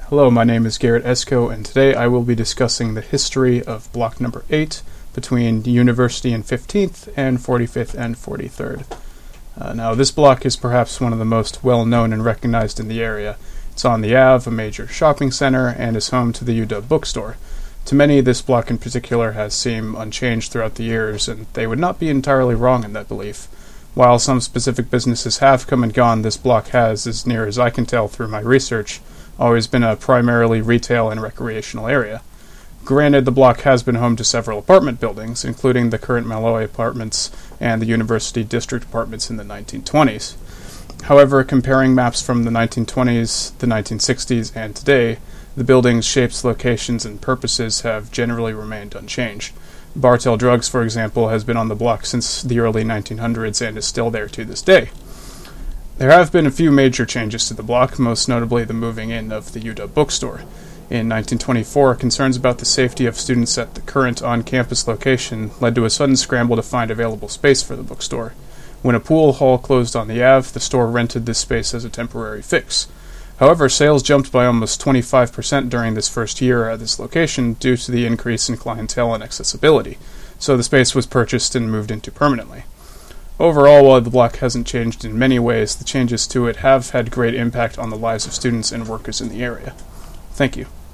Hello, my name is Garrett Esco, and today I will be discussing the history of block number 8 between University and 15th and 45th and 43rd. Now, this block is perhaps one of the most well-known and recognized in the area. It's on the Ave, a major shopping center, and is home to the UW bookstore. To many, this block in particular has seemed unchanged throughout the years, and they would not be entirely wrong in that belief. While some specific businesses have come and gone, this block has, as near as I can tell through my research, always been a primarily retail and recreational area. Granted, the block has been home to several apartment buildings, including the current Malloy Apartments and the University District Apartments in the 1920s. However, comparing maps from the 1920s, the 1960s, and today, the building's shapes, locations, and purposes have generally remained unchanged. Bartell Drugs, for example, has been on the block since the early 1900s and is still there to this day. There have been a few major changes to the block, most notably the moving in of the UW bookstore. In 1924, concerns about the safety of students at the current on-campus location led to a sudden scramble to find available space for the bookstore. When a pool hall closed on the Ave, the store rented this space as a temporary fix. However, sales jumped by almost 25% during this first year at this location due to the increase in clientele and accessibility, so the space was purchased and moved into permanently. Overall, while the block hasn't changed in many ways, the changes to it have had great impact on the lives of students and workers in the area. Thank you.